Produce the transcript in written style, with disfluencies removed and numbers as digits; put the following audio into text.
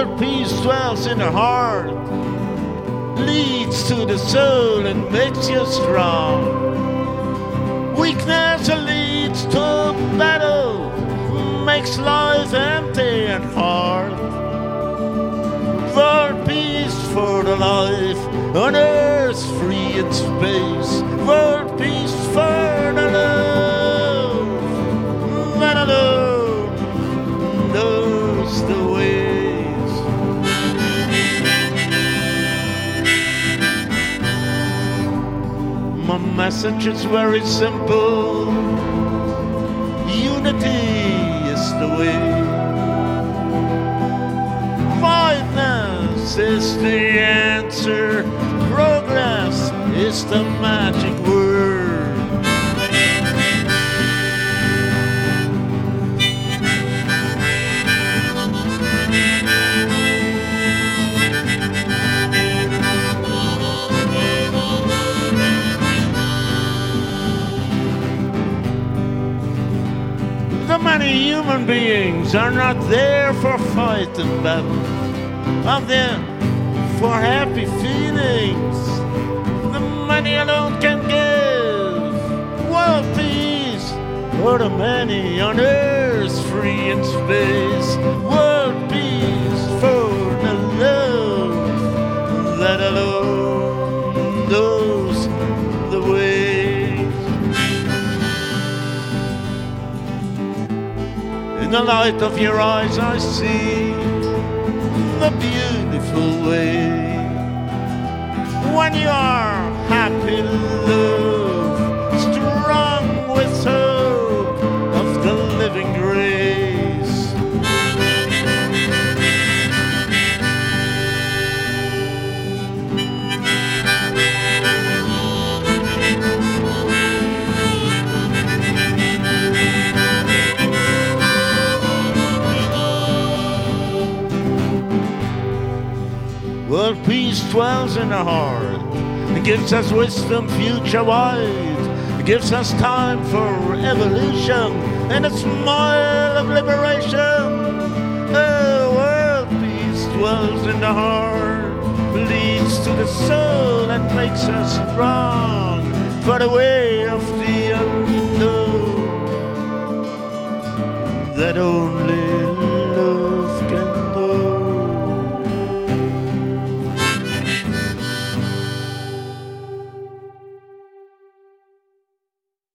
World peace dwells in the heart, leads to the soul and makes you strong. Weakness leads to battle, makes life empty and hard. World peace for the life on earth, free in space. World peace for the love that alone knows the ways. My message is very simple. Unity is the way. Violence is the answer. Progress is the magic word. The many human beings are not there for fight and battle. Are there for happy feelings. The money alone can give. World peace for the many on earth, free in space. World peace for the love that alone knows the ways. In the light of your eyes I see the beautiful way. When you are happy, love, strong with hope of the living grace. World peace dwells in the heart. It gives us wisdom future-wide. It gives us time for evolution and a smile of liberation. Oh, world peace dwells in the heart, leads to the soul and makes us strong for the way of the unknown that only